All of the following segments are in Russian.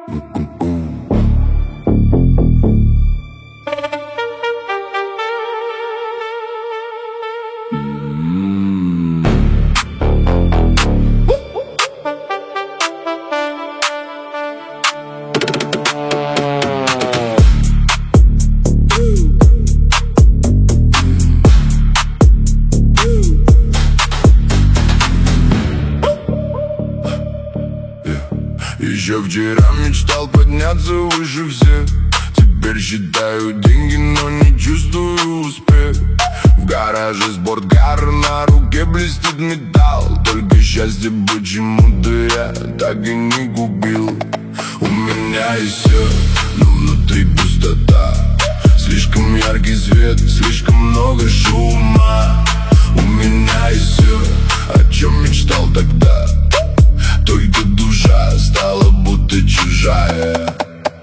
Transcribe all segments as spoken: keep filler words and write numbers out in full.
Еще вчера мечтал подняться выше всех. Теперь считаю деньги, но не чувствую успех. В гараже спорткар, на руке блестит металл. Только счастье почему-то я так и не купил. У меня есть все, но внутри пустота. Слишком яркий свет, слишком много шума. У меня есть все, о чем мечтал тогда. Только душа стала будто чужая.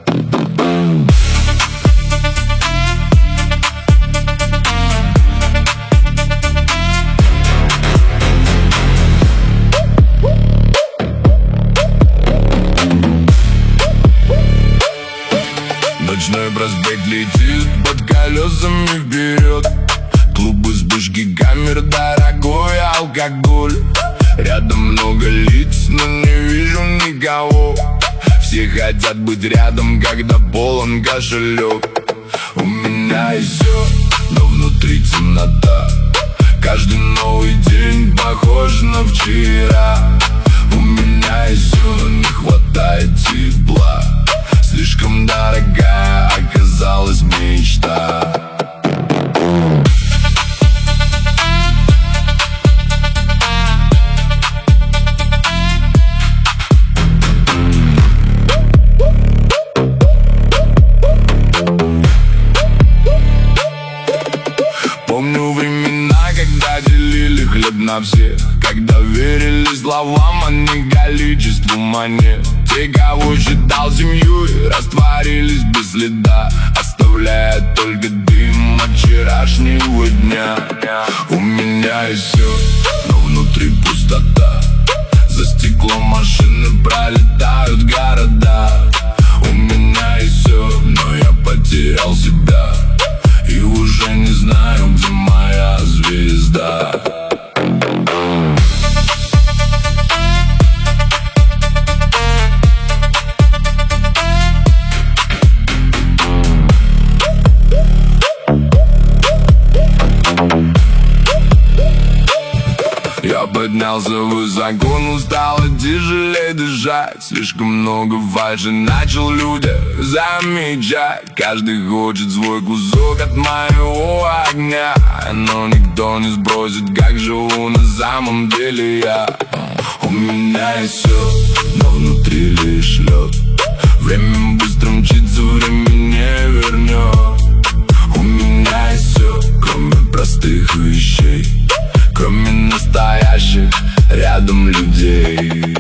Ночной проспект летит под колесами вперед. Клубы, вспышки камер, дорогой алкоголь. Рядом много лиц, но не вижу никого. Все хотят быть рядом, когда полон кошелек. У меня есть все, но внутри темнота. Каждый новый день похож на вчера. У меня есть все, но не хватает тепла. Слишком дорогая оказалась мечта. Помню времена, когда делили хлеб на всех, когда верили словам, а не количеству монет. Те, кого считал семьей, растворились без следа, оставляя только дым от вчерашнего дня. У меня есть все, но внутри пустота. За стеклом машины пролетают города. У меня есть все, но я потерял себя. И уже не знаю, где моя звезда. Я поднялся высоко, но стало тяжелее дышать. Слишком много фальши начал люди замечать. Каждый хочет свой кусок от моего огня, но никто не сбросит, как живу на самом деле я. У меня есть все, но внутри лишь лед. Время быстро мчится, время не вернет. У меня есть все, кроме простых вещей, кроме настоящих рядом людей.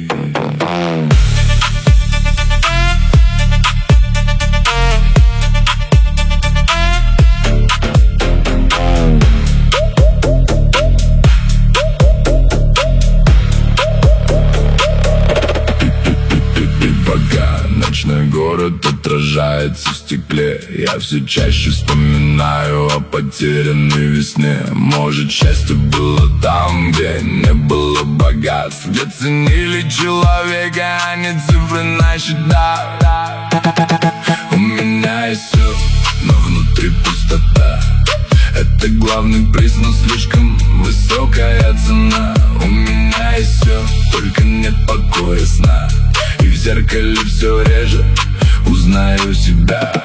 Ночной город отражается в стекле. Я все чаще вспоминаю о потерянной весне. Может, счастье было там, где не было богатств, где ценили человека, а не цифры на счетах. У меня есть все, но внутри пустота. Это главный приз, но слишком высокая цена. У меня есть все, только нет покоя, сна. И в зеркале все реже узнаю себя.